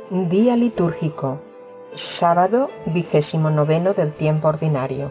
Día litúrgico, sábado 29 del tiempo ordinario.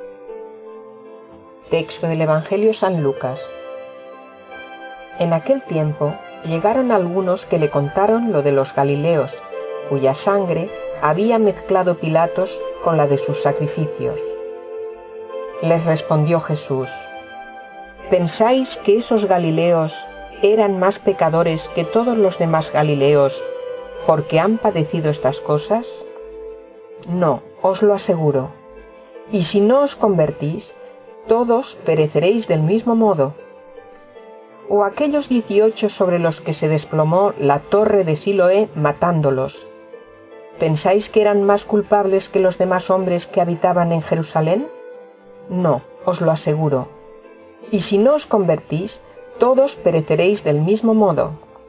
Texto del Evangelio San Lucas. En aquel tiempo llegaron algunos que le contaron lo de los Galileos, cuya sangre había mezclado Pilatos con la de sus sacrificios. Les respondió Jesús: ¿Pensáis que esos Galileos eran más pecadores que todos los demás Galileos porque han padecido estas cosas? No, os lo aseguro. Y si no os convertís, todos pereceréis del mismo modo. O aquellos 18 sobre los que se desplomó la torre de Siloé matándolos, ¿pensáis que eran más culpables que los demás hombres que habitaban en Jerusalén? No, os lo aseguro. Y si no os convertís, todos pereceréis del mismo modo.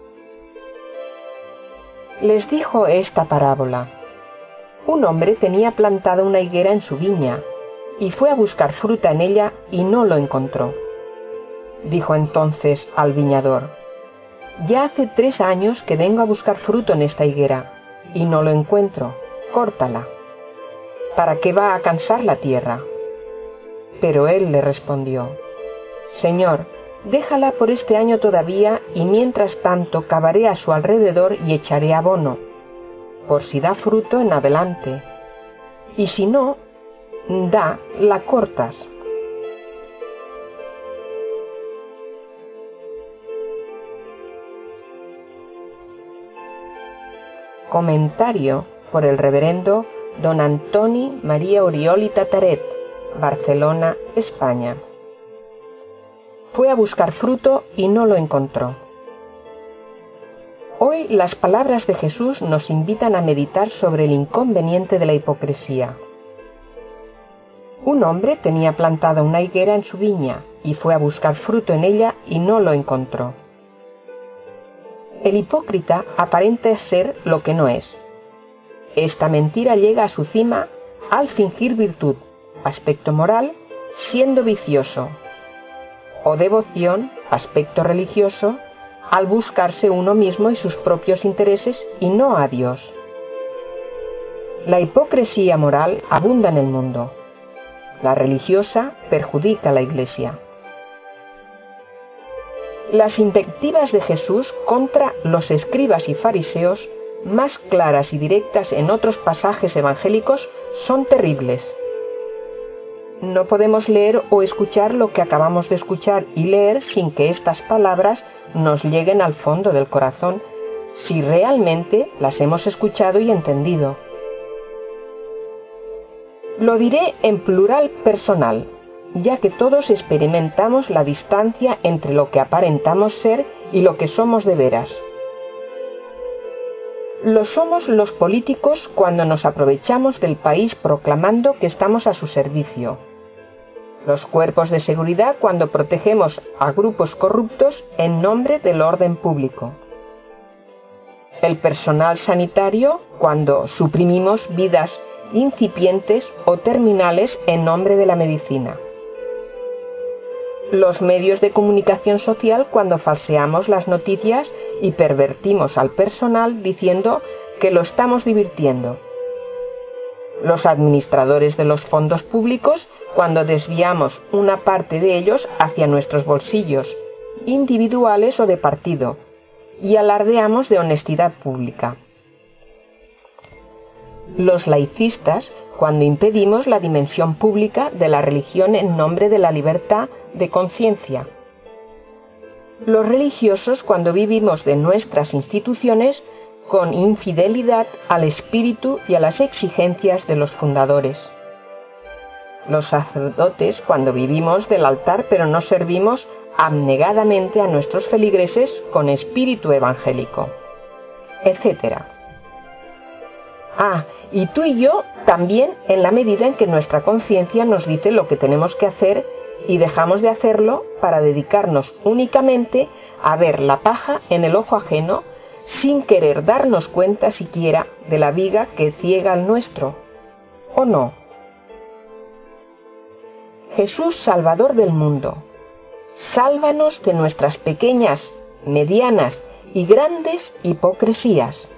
Les dijo esta parábola: un hombre tenía plantada una higuera en su viña, y fue a buscar fruta en ella y no lo encontró. Dijo entonces al viñador: ya hace 3 años que vengo a buscar fruto en esta higuera, y no lo encuentro, córtala. ¿Para qué va a cansar la tierra? Pero él le respondió: Señor, déjala por este año todavía, y mientras tanto cavaré a su alrededor y echaré abono, por si da fruto en adelante. Y si no da, la cortas. Comentario por el reverendo don Antoni María Oriol y Tataret, Barcelona, España. Fue a buscar fruto y no lo encontró. Hoy las palabras de Jesús nos invitan a meditar sobre el inconveniente de la hipocresía. Un hombre tenía plantada una higuera en su viña y fue a buscar fruto en ella y no lo encontró. El hipócrita aparenta ser lo que no es. Esta mentira llega a su cima al fingir virtud, aspecto moral, siendo vicioso, o devoción, aspecto religioso, al buscarse uno mismo y sus propios intereses y no a Dios. La hipocresía moral abunda en el mundo. La religiosa perjudica a la Iglesia. Las invectivas de Jesús contra los escribas y fariseos, más claras y directas en otros pasajes evangélicos, son terribles. No podemos leer o escuchar lo que acabamos de escuchar y leer sin que estas palabras nos lleguen al fondo del corazón, si realmente las hemos escuchado y entendido. Lo diré en plural personal, ya que todos experimentamos la distancia entre lo que aparentamos ser y lo que somos de veras. Lo somos los políticos cuando nos aprovechamos del país proclamando que estamos a su servicio. Los cuerpos de seguridad cuando protegemos a grupos corruptos en nombre del orden público. El personal sanitario cuando suprimimos vidas incipientes o terminales en nombre de la medicina. Los medios de comunicación social cuando falseamos las noticias y pervertimos al personal diciendo que lo estamos divirtiendo. Los administradores de los fondos públicos cuando desviamos una parte de ellos hacia nuestros bolsillos, individuales o de partido, y alardeamos de honestidad pública. Los laicistas cuando impedimos la dimensión pública de la religión en nombre de la libertad de conciencia. Los religiosos cuando vivimos de nuestras instituciones con infidelidad al espíritu y a las exigencias de los fundadores. Los sacerdotes cuando vivimos del altar pero no servimos abnegadamente a nuestros feligreses con espíritu evangélico, etc. Y tú y yo también, en la medida en que nuestra conciencia nos dice lo que tenemos que hacer y dejamos de hacerlo para dedicarnos únicamente a ver la paja en el ojo ajeno sin querer darnos cuenta siquiera de la viga que ciega el nuestro, ¿o no? Jesús, Salvador del mundo, sálvanos de nuestras pequeñas, medianas y grandes hipocresías.